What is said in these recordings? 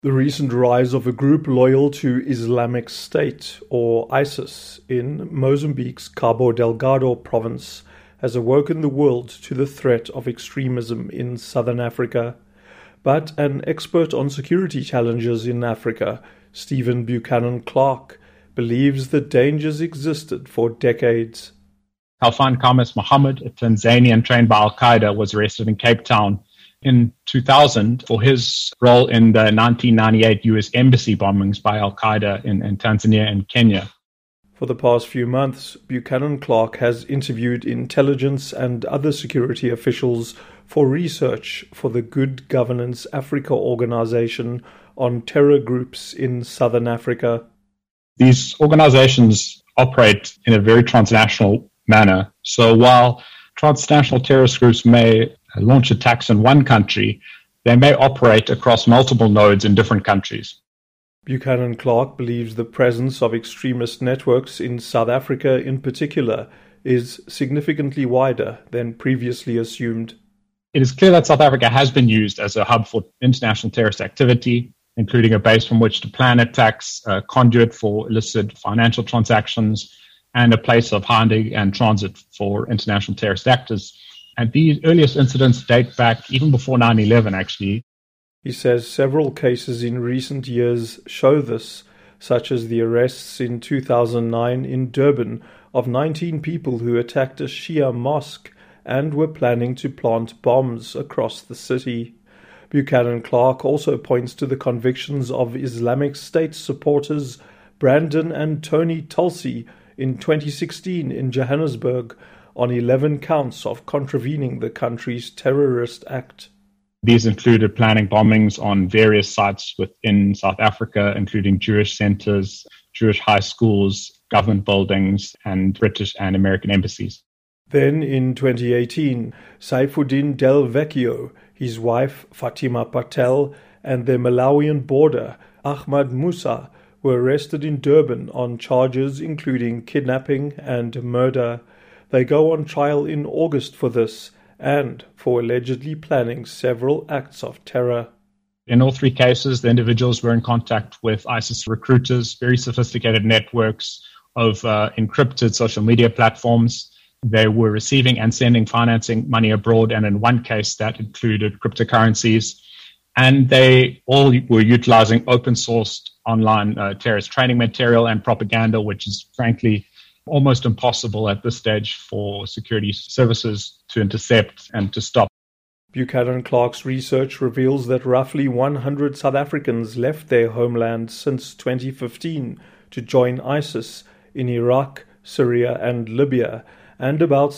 The recent rise of a group loyal to Islamic State, or ISIS, in Mozambique's Cabo Delgado province has awoken the world to the threat of extremism in southern Africa. But an expert on security challenges in Africa, Stephen Buchanan Clark, believes the dangers existed for decades. Khalfan Khamis Mohammed, a Tanzanian trained by Al-Qaeda, was arrested in Cape Town in 2000 for his role in the 1998 U.S. embassy bombings by Al-Qaeda in Tanzania and Kenya. For the past few months, Buchanan Clark has interviewed intelligence and other security officials for research for the Good Governance Africa organization on terror groups in southern Africa. These organizations operate in a very transnational manner. So while transnational terrorist groups may launch attacks in one country, they may operate across multiple nodes in different countries. Buchanan Clark believes the presence of extremist networks in South Africa in particular is significantly wider than previously assumed. It is clear that South Africa has been used as a hub for international terrorist activity, including a base from which to plan attacks, a conduit for illicit financial transactions, and a place of hiding and transit for international terrorist actors. And these earliest incidents date back even before 9/11, actually. He says several cases in recent years show this, such as the arrests in 2009 in Durban of 19 people who attacked a Shia mosque and were planning to plant bombs across the city. Buchanan Clark also points to the convictions of Islamic State supporters Brandon and Tony Tulsi in 2016 in Johannesburg on 11 counts of contravening the country's terrorist act. These included planning bombings on various sites within South Africa, including Jewish centers, Jewish high schools, government buildings, and British and American embassies. Then in 2018, Saifuddin Del Vecchio, his wife Fatima Patel, and their Malawian border, Ahmad Musa, were arrested in Durban on charges including kidnapping and murder. They go on trial in August for this and for allegedly planning several acts of terror. In all three cases, the individuals were in contact with ISIS recruiters, very sophisticated networks of encrypted social media platforms. They were receiving and sending financing money abroad, and in one case that included cryptocurrencies. And they all were utilizing open-sourced online terrorist training material and propaganda, which is frankly almost impossible at this stage for security services to intercept and to stop. Buchanan Clark's research reveals that roughly 100 South Africans left their homeland since 2015 to join ISIS in Iraq, Syria, and Libya, and about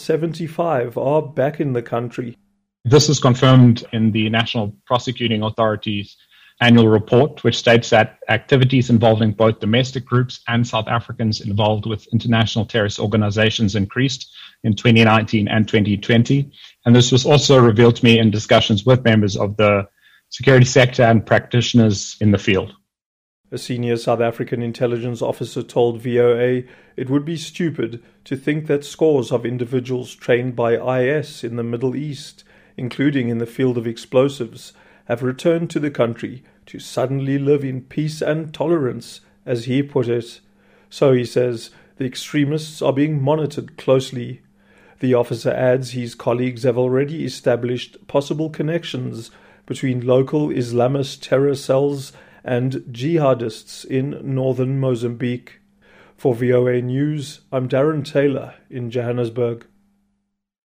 75 are back in the country. This is confirmed in the National Prosecuting Authority's annual report, which states that activities involving both domestic groups and South Africans involved with international terrorist organizations increased in 2019 and 2020. And this was also revealed to me in discussions with members of the security sector and practitioners in the field. A senior South African intelligence officer told VOA it would be stupid to think that scores of individuals trained by IS in the Middle East, including in the field of explosives, have returned to the country to suddenly live in peace and tolerance, as he put it. So, he says, the extremists are being monitored closely. The officer adds his colleagues have already established possible connections between local Islamist terror cells and jihadists in northern Mozambique. For VOA News, I'm Darren Taylor in Johannesburg.